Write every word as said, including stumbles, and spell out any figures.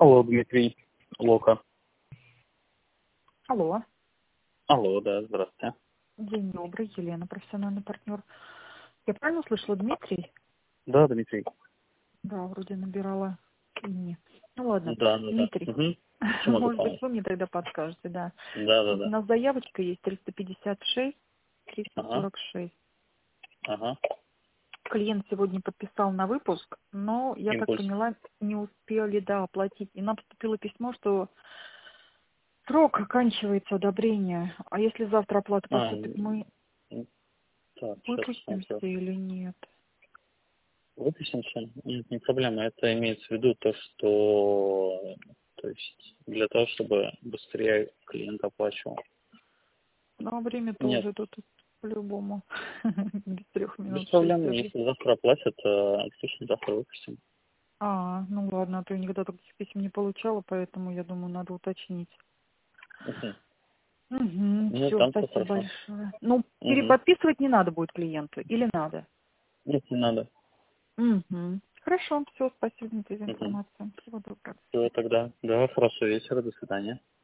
Алло, Дмитрий Лока. Алло. Алло, да, здравствуйте. День добрый, Елена, профессиональный партнер. Я правильно услышала, Дмитрий? Да, Дмитрий. Да, вроде набирала имя. Ну ладно, Да, да, да. Дмитрий, Угу. Что могу может быть, помочь? вы мне тогда подскажете, да. Да, да, Вот у да. нас заявочка есть триста пятьдесят шесть триста Ага, сорок шесть. ага. Клиент сегодня подписал на выпуск, но, я так Импульс. поняла, не успели, да, оплатить. И нам поступило письмо, что срок оканчивается одобрения. А если завтра оплата А, поступит, мы м, так, сейчас выпустимся посмотрю. или нет? Выпишемся? Нет, не проблема. Это имеется в виду то, что то есть для того, чтобы быстрее клиент оплачивал. Ну, а время Нет, тоже тут по-любому. Без трех без минут шесть проблем. даже. Если завтра оплатят, то отлично, завтра выпустим. А, ну ладно, а то я никогда таких писем не получала, поэтому я думаю, надо уточнить. Угу. Угу, Ну, все, там все спасибо хорошо. большое. Ну, Угу. переподписывать не надо будет клиенту или надо? Нет, не надо. Угу. Хорошо, все, спасибо Дмитрий, за Угу. информацию. Всего доброго. Все, тогда. Да, хорошего вечера, до свидания.